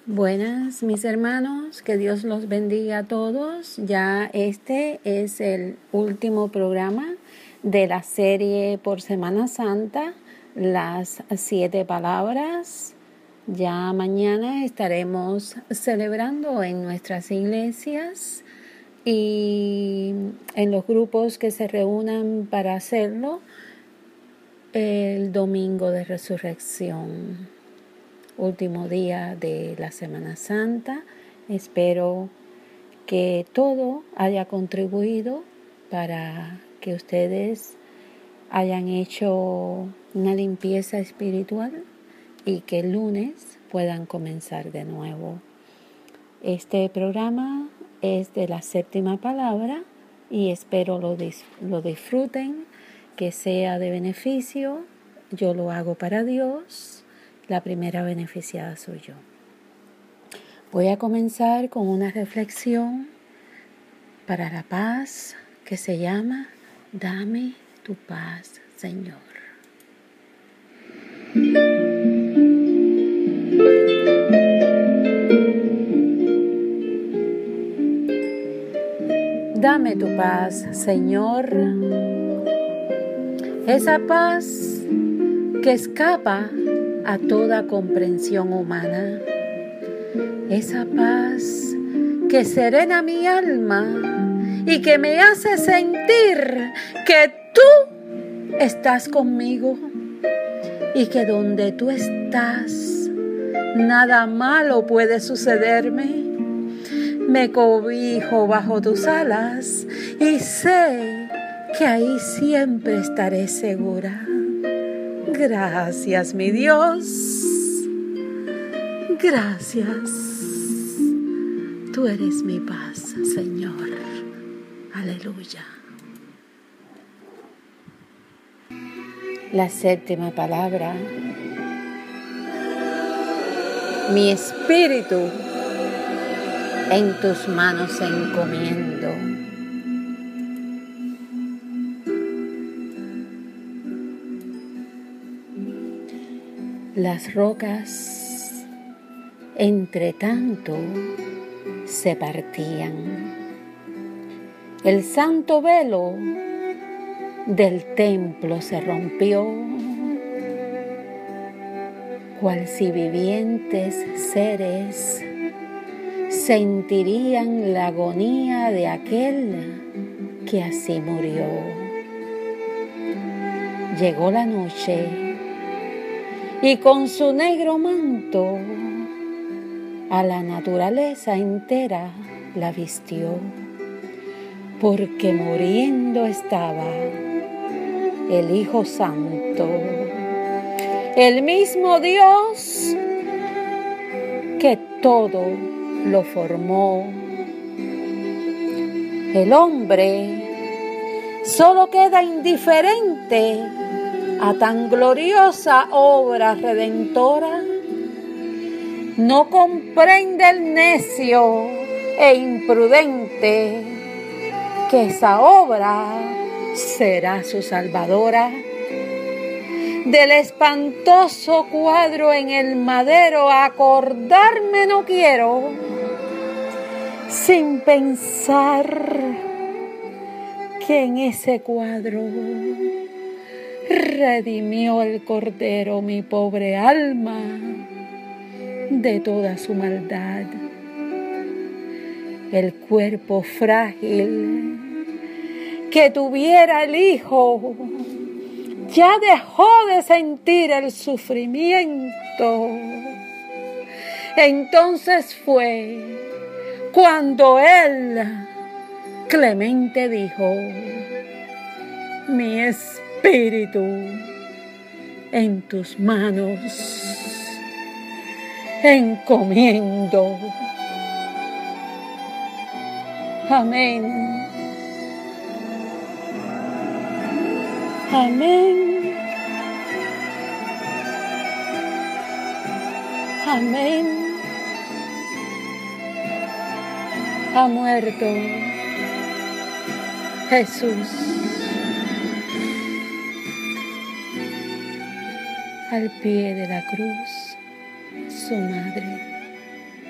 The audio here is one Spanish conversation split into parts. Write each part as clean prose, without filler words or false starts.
Buenas, mis hermanos, que Dios los bendiga a todos. Ya este es el último programa de la serie por Semana Santa, las 7 palabras. Ya mañana estaremos celebrando en nuestras iglesias y en los grupos que se reúnan para hacerlo el domingo de resurrección. Último día de la Semana Santa. Espero que todo haya contribuido para que ustedes hayan hecho una limpieza espiritual y que el lunes puedan comenzar de nuevo. Este programa es de la 7ª palabra y espero lo disfruten, que sea de beneficio. Yo lo hago para Dios. La primera beneficiada soy yo. Voy a comenzar con una reflexión para la paz que se llama Dame tu paz, Señor. Dame tu paz, Señor. Esa paz que escapa a toda comprensión humana. Esa paz que serena mi alma y que me hace sentir que tú estás conmigo y que donde tú estás nada malo puede sucederme. Me cobijo bajo tus alas y sé que ahí siempre estaré segura. Gracias, mi Dios. Gracias. Tú eres mi paz, Señor. Aleluya. La 7ª palabra. Mi espíritu en tus manos encomiendo. Las rocas, entre tanto, se partían. El santo velo del templo se rompió, cual si vivientes seres sentirían la agonía de aquel que así murió. Llegó la noche y con su negro manto a la naturaleza entera la vistió, porque muriendo estaba el Hijo Santo, el mismo Dios que todo lo formó. El hombre solo queda indiferente a tan gloriosa obra redentora. No comprende el necio e imprudente que esa obra será su salvadora. Del espantoso cuadro en el madero acordarme no quiero, sin pensar que en ese cuadro redimió el Cordero mi pobre alma de toda su maldad. El cuerpo frágil que tuviera el Hijo ya dejó de sentir el sufrimiento. Entonces fue cuando Él clemente dijo: mi espíritu en tus manos encomiendo. Amén. Amén. Amén. Ha muerto Jesús. Al pie de la cruz, su madre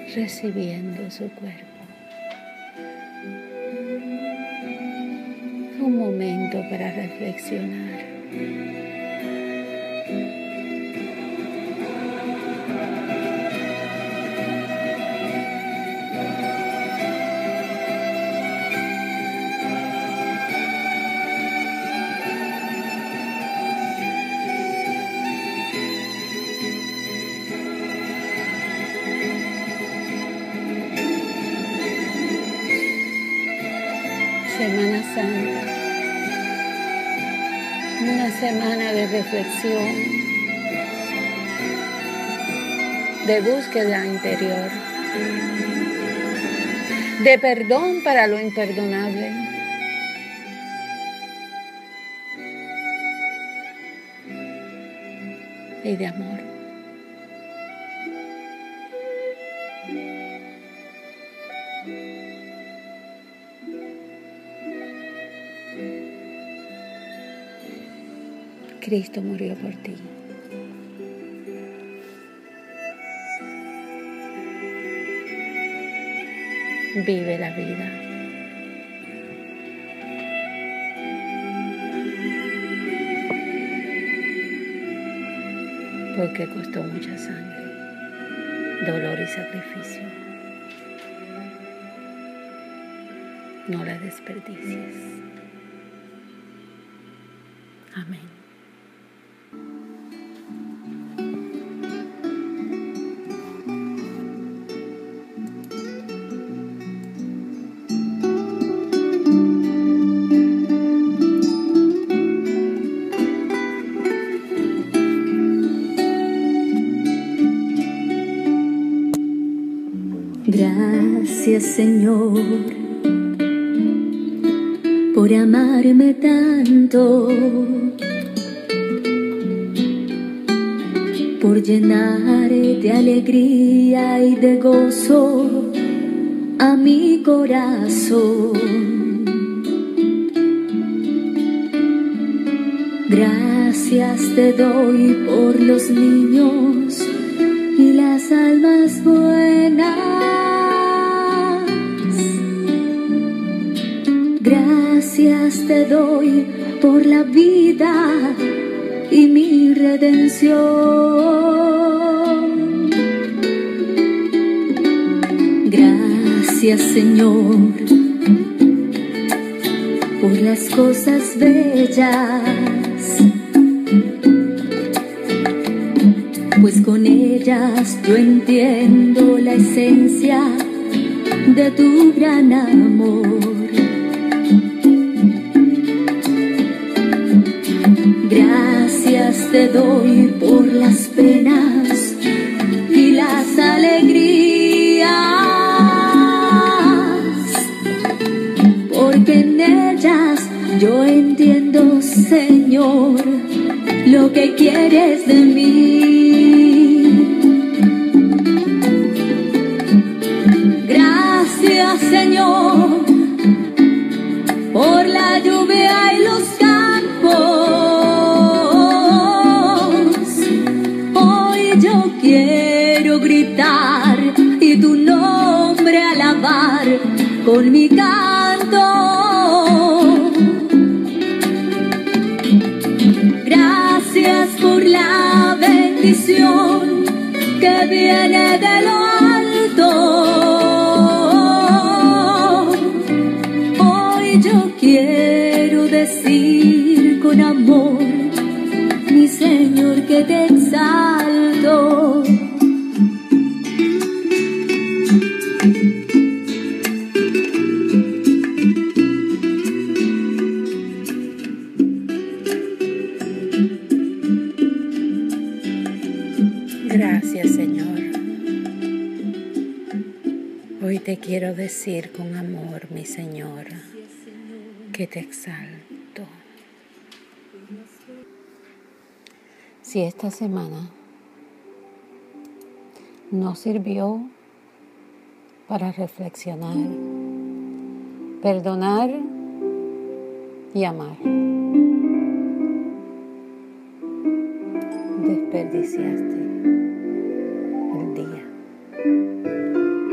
recibiendo su cuerpo. Un momento para reflexionar. Semana Santa, una semana de reflexión, de búsqueda interior, de perdón para lo imperdonable, y de amor. Cristo murió por ti. Vive la vida. Porque costó mucha sangre, dolor y sacrificio. No la desperdicies. Amén. Gracias, Señor, por amarme tanto, por llenar de alegría y de gozo a mi corazón. Gracias te doy por los niños y las almas buenas. Gracias te doy por la vida y mi redención. Gracias, Señor, por las cosas bellas, pues con ellas yo entiendo la esencia de tu gran amor. Gracias te doy por las penas y las alegrías, porque en ellas yo entiendo, Señor, lo que quieres de mí. Gracias, Señor, por la lluvia y los campos. Yo quiero gritar y tu nombre alabar con mi canto. Gracias por la bendición que viene de lo alto. Hoy yo quiero decir con amor, mi Señor, que te exalto. Gracias, Señor. Hoy te quiero decir con amor, mi Señor, que te exalto. Si esta semana no sirvió para reflexionar, perdonar y amar, desperdiciaste el día.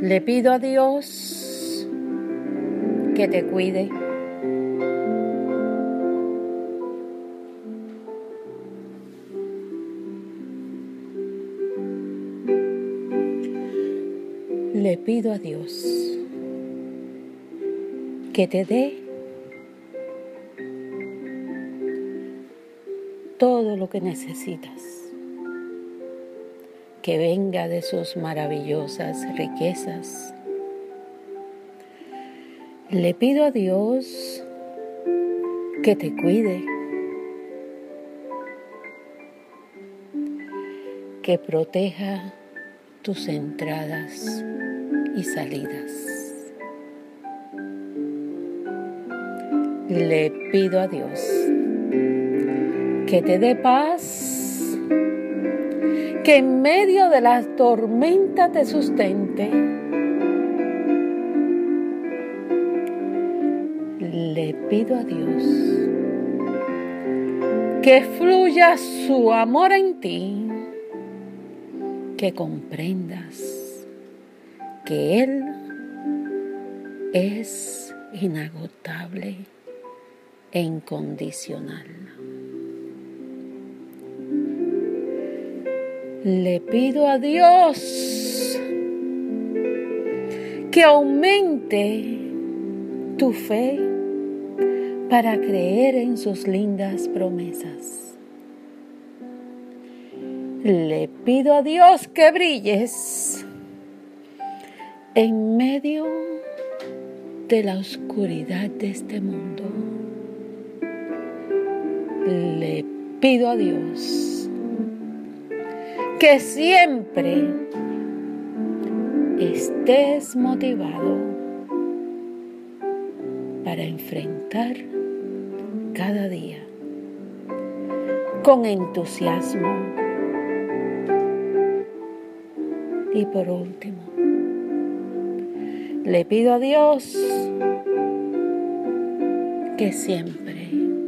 Le pido a Dios que te cuide. Le pido a Dios que te dé todo lo que necesitas, que venga de sus maravillosas riquezas. Le pido a Dios que te cuide, que proteja tus entradas y salidas. Le pido a Dios que te dé paz, que en medio de las tormentas te sustente. Le pido a Dios que fluya su amor en ti, que comprendas que Él es inagotable e incondicional. Le pido a Dios que aumente tu fe para creer en sus lindas promesas. Le pido a Dios que brilles en medio de la oscuridad de este mundo. Le pido a Dios que siempre estés motivado para enfrentar cada día con entusiasmo. Y por último, le pido a Dios que siempre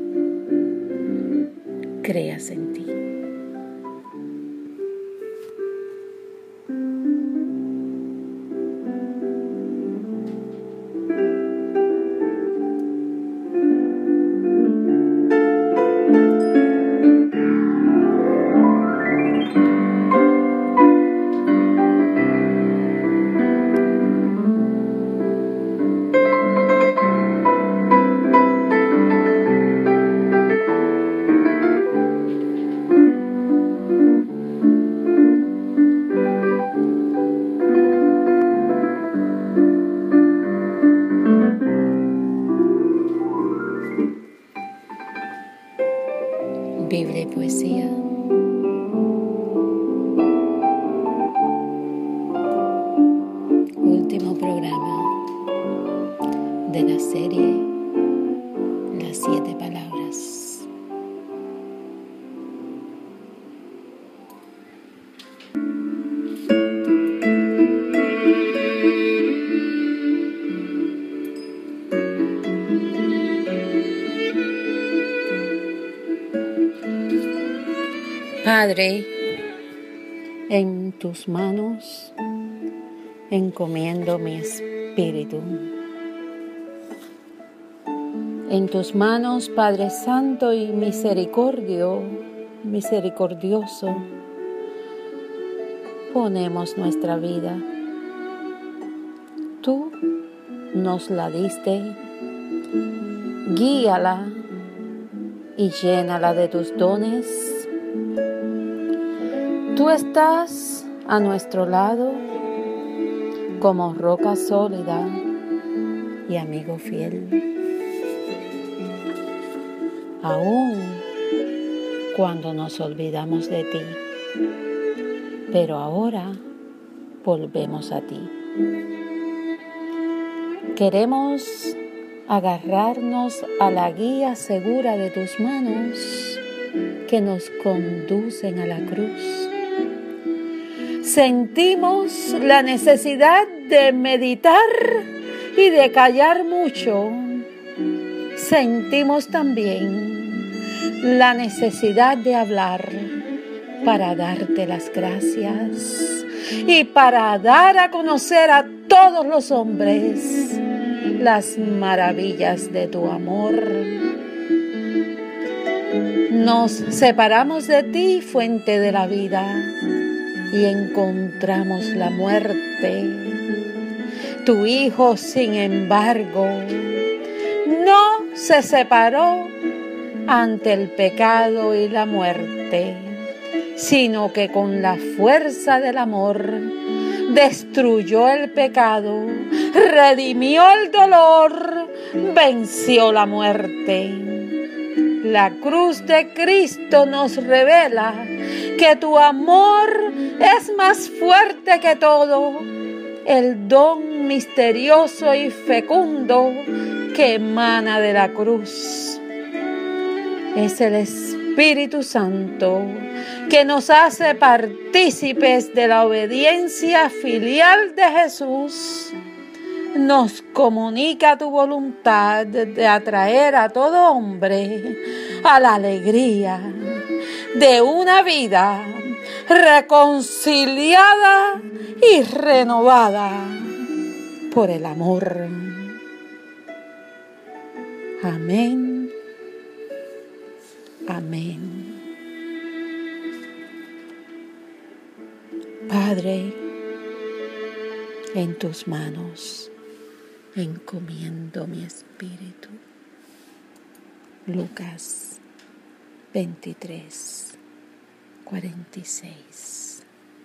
creas en ti. Biblia y poesía. Último programa de la serie Las 7 palabras. Padre, en tus manos encomiendo mi espíritu. En tus manos, Padre Santo y misericordioso, ponemos nuestra vida. Tú nos la diste, guíala y llénala de tus dones. Tú estás a nuestro lado como roca sólida y amigo fiel. Aún cuando nos olvidamos de ti, pero ahora volvemos a ti. Queremos agarrarnos a la guía segura de tus manos que nos conducen a la cruz. Sentimos la necesidad de meditar y de callar mucho. Sentimos también la necesidad de hablar para darte las gracias y para dar a conocer a todos los hombres las maravillas de tu amor. Nos separamos de ti, fuente de la vida, y encontramos la muerte. Tu Hijo, sin embargo, no se separó ante el pecado y la muerte, sino que con la fuerza del amor destruyó el pecado, redimió el dolor, venció la muerte. La cruz de Cristo nos revela que tu amor es más fuerte que todo, el don misterioso y fecundo que emana de la cruz. Es el Espíritu Santo que nos hace partícipes de la obediencia filial de Jesús. Nos comunica tu voluntad de atraer a todo hombre a la alegría de una vida reconciliada y renovada por el amor. Amén. Amén. Padre, en tus manos encomiendo mi espíritu. Lucas 23:46.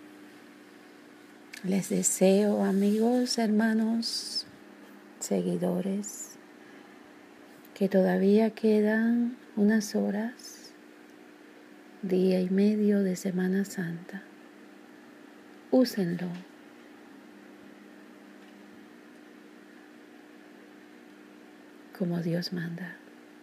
Les deseo, amigos, hermanos, seguidores, que todavía quedan unas horas, día y medio de Semana Santa. Úsenlo. Como Dios manda.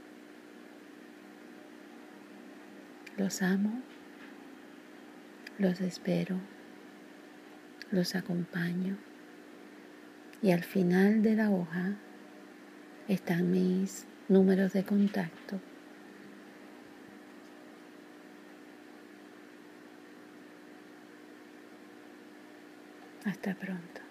Los amo, los espero, los acompaño, y al final de la hoja están mis números de contacto. Hasta pronto.